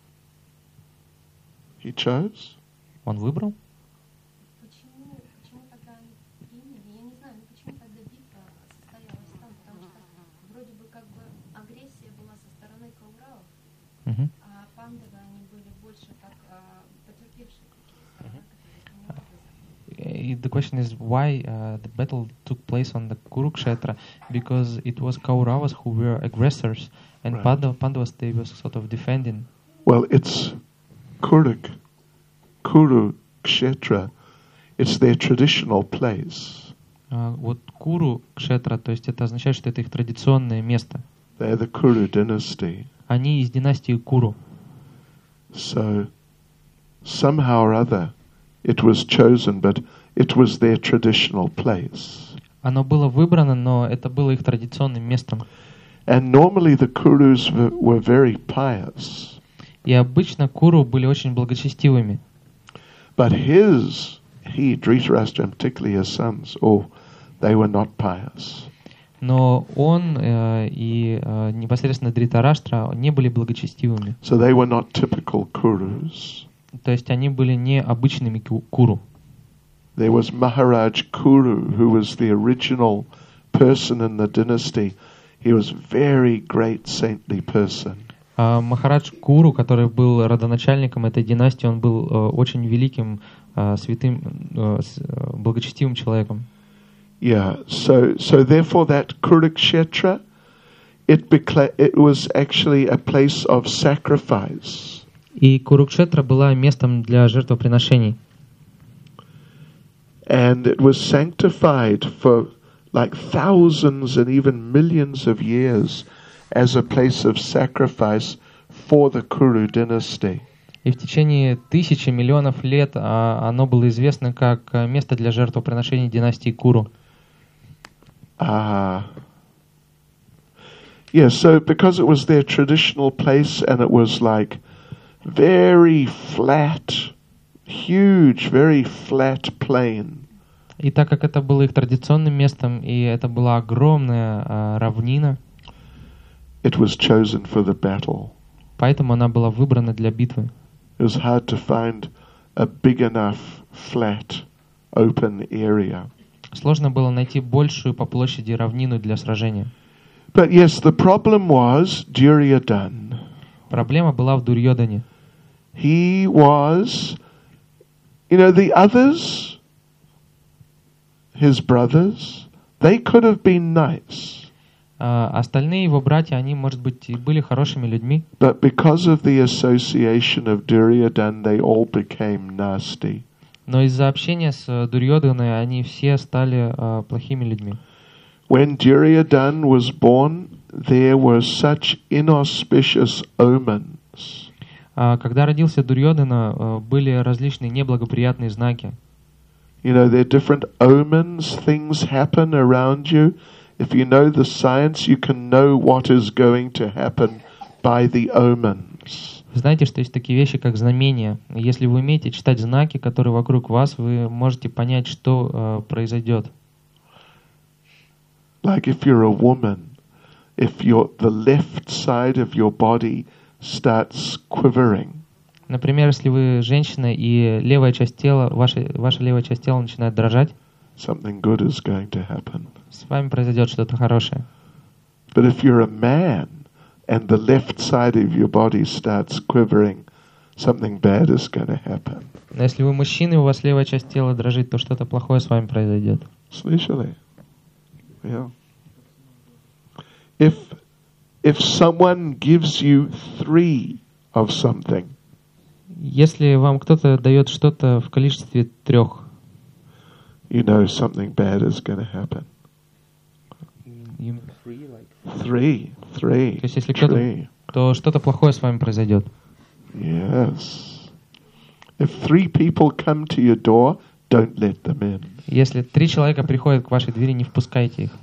He chose? Он выбрал? Почему, почему тогда они приняли? Я не знаю, ну почему тогда битва состоялась там? Потому что вроде бы как бы агрессия была со стороны Кауравов, Мгм. а Пандавы они были больше как а, потерпевшие такие стороны, которые принимали. Uh, The question is why uh, the battle took place on the Kurukshetra, because it was Kauravas who were aggressors and Right. Pandav, Pandavas they were sort of defending. Well, it's Kuruk, Kurukshetra. It's their traditional place. Uh, вот Куру Кшетра, то есть это означает, что это их традиционное место. They're the Kuru dynasty. Они из династии Куру. So somehow or other it was chosen, but it was their traditional place. Оно было выбрано, но это было их традиционным местом. And normally the Kurus were, were very pious. И обычно Куру были очень благочестивыми. But his, he, Dhritarashtra, and particularly his sons, oh, they were not pious. Но он э, и э, непосредственно Дритараштра не были благочестивыми. So they were not typical Kurus. То есть они были не обычными ку- Куру. There was Maharaj Kuru, who was the original person in the dynasty. He was a very great saintly person. А Махарадж Куру, который был родоначальником этой династии, он был э, очень великим, э, святым, э, с- э, благочестивым человеком. Yeah, so so therefore that Kurukshetra, it becla- it was actually a place of sacrifice. И Курукшетра была местом для жертвоприношений. And it was sanctified for like thousands and even millions of years as a place of sacrifice for the Kuru dynasty. И в течение тысячи миллионов лет а, оно было известно как э, место для жертвоприношений династии Куру. Ah. Yeah, so because it was their traditional place and it was like very flat, huge, very flat plain. И так как это было их традиционным местом, и это была огромная а, равнина, It was chosen for the battle. поэтому она была выбрана для битвы. It was hard to find a big enough, flat, open area. Сложно было найти большую по площади равнину для сражения. But yes, the problem was Duryodhana. Проблема была в Дурьодане. He was, you know, the others, his brothers, they could have been nice. А остальные его братья, они, может быть, и были хорошими людьми, But because of the association of Duryodhana, they all became nasty. но из-за общения с Дурьоданой они все стали а, плохими людьми. When Duryodhana was born, there were such inauspicious omens. А когда родился Дурьодана, а, были различные неблагоприятные знаки. You know, there are different omens, things happen around you. If you know the science, you can know what is going to happen by the omens. Знаете, что есть такие вещи, как знамения. Если вы умеете читать знаки, которые вокруг вас, вы можете понять, что а, произойдет. Like if you're a woman, if your the left side of your body starts quivering, Например, если вы женщина и левая часть тела, ваша, ваша левая часть тела начинает дрожать, something good is going to happen. с вами произойдет что-то хорошее. But if you're a man and the left side of your body starts quivering, something bad is going to happen. Но если вы мужчина и у вас левая часть тела дрожит, то что-то плохое с вами произойдет. Слышали? Yeah. If if someone gives you three of something, Если вам кто-то дает что-то в количестве трех, you know something bad is going to happen. You mean free, like? Three, three, То есть, если кто-то, three. то что-то плохое с вами произойдет. Yes. If three people come to your door, don't let them in. Если три человека приходят к вашей двери, не впускайте их.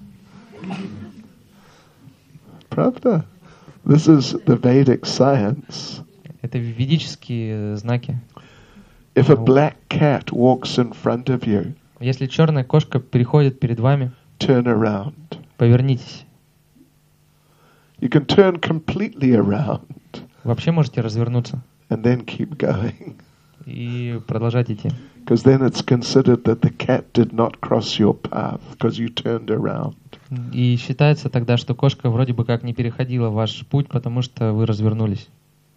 Pravda. This is the Vedic science. Это ведические знаки. If a black cat walks in front of you, Если черная кошка переходит перед вами, turn around. повернитесь. You can turn completely around Вообще можете развернуться and then keep going. и продолжать идти. Because then it's considered that the cat did not cross your path because you turned around. И считается тогда, что кошка вроде бы как не переходила ваш путь, потому что вы развернулись.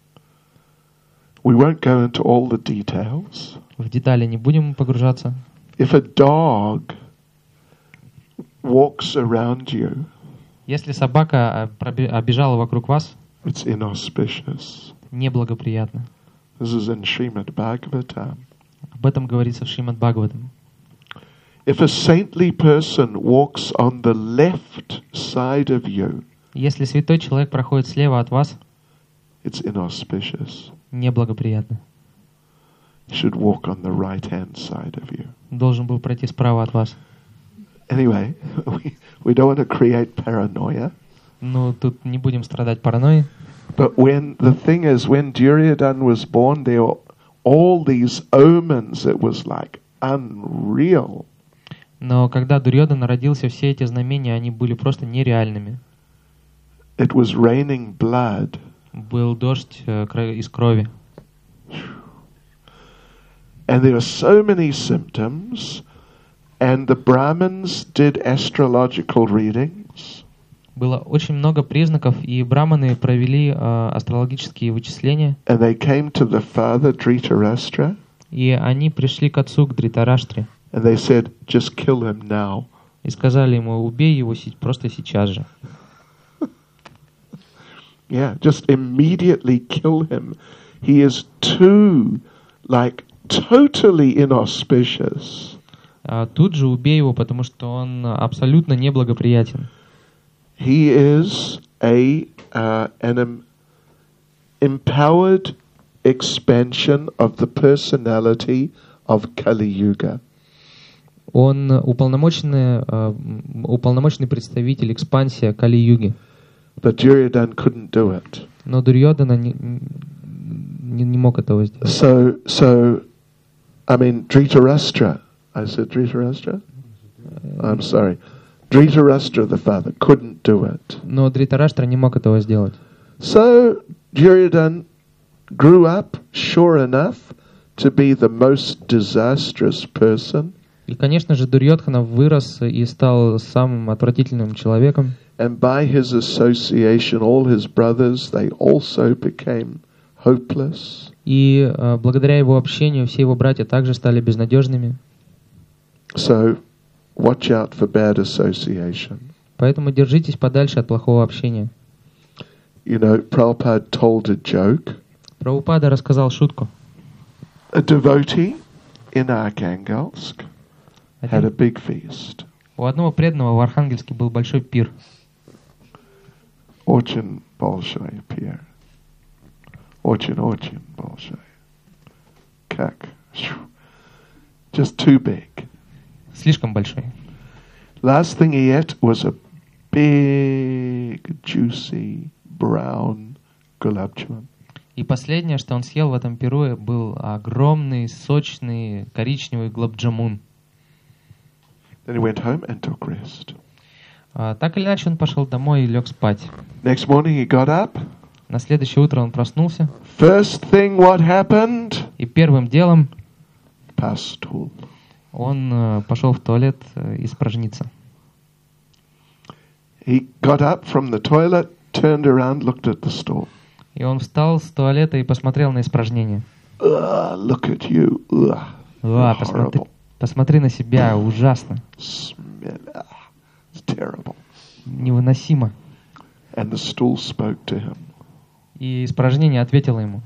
We won't go into all the details. В детали не будем погружаться. If a dog walks around you, Если собака проби- обежала вокруг вас, it's inauspicious. неблагоприятно. This is in Srimad Bhagavatam. Об этом говорится в Шримад Бхагаватам. If a saintly person walks on the left side of you, Если святой человек проходит слева от вас, it's inauspicious. неблагоприятно. You should walk on the right-hand side of you. Должен был пройти справа от вас. Anyway, we, we don't want to create paranoia. Ну, тут не будем страдать паранойей. But when the thing is, when Duryodhana was born, there were all these omens. It was like unreal. Но когда Дурьёдана родился, все эти знамения, они были просто нереальными. It was raining blood. Был дождь э, кро- из крови. And there were so many symptoms, and the Brahmins did astrological readings. Было очень много признаков, и браманы провели э, астрологические вычисления, And they came to the father, Dhritarashtra, и они пришли к отцу, к Дритараштре, and they said, just kill him now. и сказали ему: убей его си- просто сейчас же. Yeah, just immediately kill him. He is too, like, totally inauspicious. А тут же убей его, потому что он абсолютно неблагоприятен. He is a uh, an em- empowered expansion of the personality of Kali Yuga. Он уполномоченный, э, уполномоченный представитель, экспансия Кали-юги. But Duryodhana couldn't do it. Но Дурьёдана не, не, не мог этого сделать. So, so, I mean, Dhritarashtra. I said Dhritarashtra? I'm sorry. Dhritarashtra, the father, couldn't do it. Но Дритараштра не мог этого сделать. So, Duryodhana grew up, sure enough, to be the most disastrous person. И, конечно же, Дурьёдхана вырос и стал самым отвратительным человеком. And by his association, all his brothers, they also became hopeless. И э, благодаря его общению все его братья также стали безнадежными. So, watch out for bad association. Поэтому держитесь подальше от плохого общения. You know, Prabhupada told a joke. Прабхупада рассказал шутку. A devotee in Arkhangelsk had a Один- big feast. У одного преданного в Архангельске был большой пир. Очень большой пир. Очень-очень большой. Как? Just too big. Слишком большой. Last thing he ate was a big, juicy, brown gulab jamun. И последнее, что он съел в этом пиру, был огромный, сочный, коричневый глабджамун. Then he went home and took rest. А, так или иначе, он пошел домой и лег спать. Next morning he got up. На следующее утро он проснулся, First thing what happened? и первым делом Pastul. он э, пошел в туалет э, испражниться. He got up from the toilet, turned around, looked at the stool. И он встал с туалета и посмотрел на испражнение. Ugh, look at you. Ugh. Ва, посмотри, Horrible. посмотри на себя, ужасно, Smell. ah, It's terrible. невыносимо. And the stool spoke to him. И испражнение ответило ему.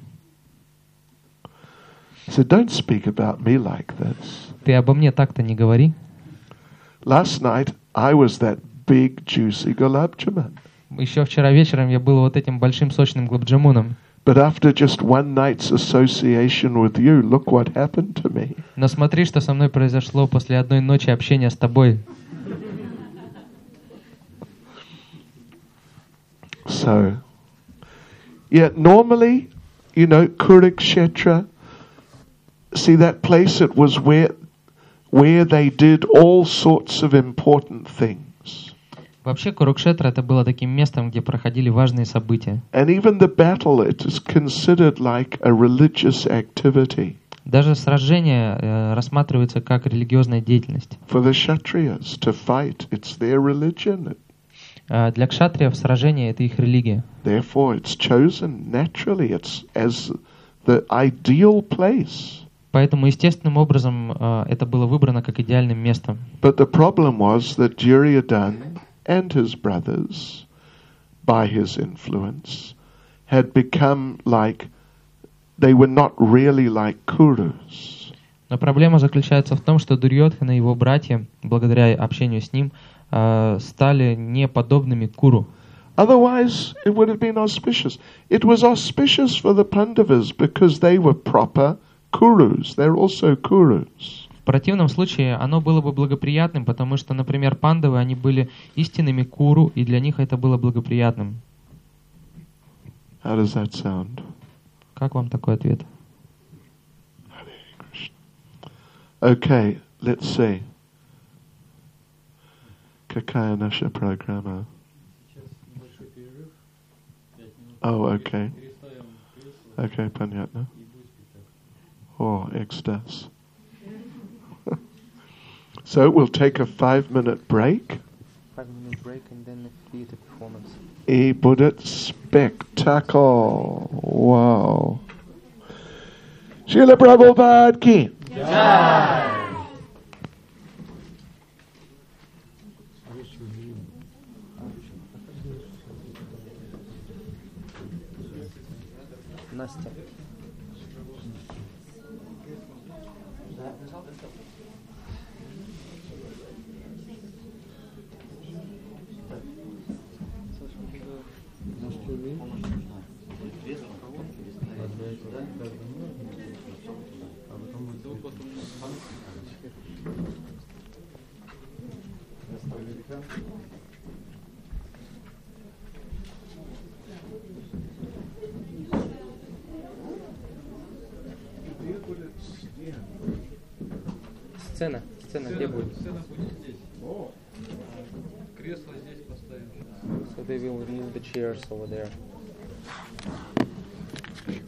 He said, don't speak about me like this. Ты обо мне так-то не говори. Last night I was that big juicy gulab jamun. Еще вчера вечером я был вот этим большим сочным гулаб-джамуном. But after just one night's association with you, look what happened to me. Но смотри, что со мной произошло после одной ночи общения с тобой. So, yeah, normally, you know, Kurukshetra, see that place, it was where, where they did all sorts of important things. Вообще, Курукшетра это было таким местом, где проходили важные события. And even the battle, it is considered like a religious activity. Даже сражение э, рассматривается как религиозная деятельность. For the Kshatriyas to fight, it's their religion. Э, для кшатриев сражение это их религия. Therefore, it's chosen naturally. It's as the ideal place. Поэтому естественным образом э, это было выбрано как идеальным местом. But the problem was that Duryodhana and his brothers, by his influence, had become like, they were not really like Kurus. Но проблема заключается в том, что Дурьодхана и его братья, благодаря общению с ним, э, стали неподобными Куру. Otherwise, it would have been auspicious. It was auspicious for the Pandavas because they were proper Kurus. They're also Kurus. В противном случае оно было бы благоприятным, потому что, например, пандавы, они были истинными Куру, и для них это было благоприятным. How does that sound? Как вам такой ответ? Okay, let's see. Какая наша программа? Oh, okay. Okay, понятно. О, экстаз. So we'll take a five-minute break. Five-minute break and then theater performance. И будет спектакль. Вау. Шрила Прабхупад ки. Настя. Сцена. Сцена где будет? Сцена будет здесь. О, кресло здесь поставим. So they will remove the chairs over there.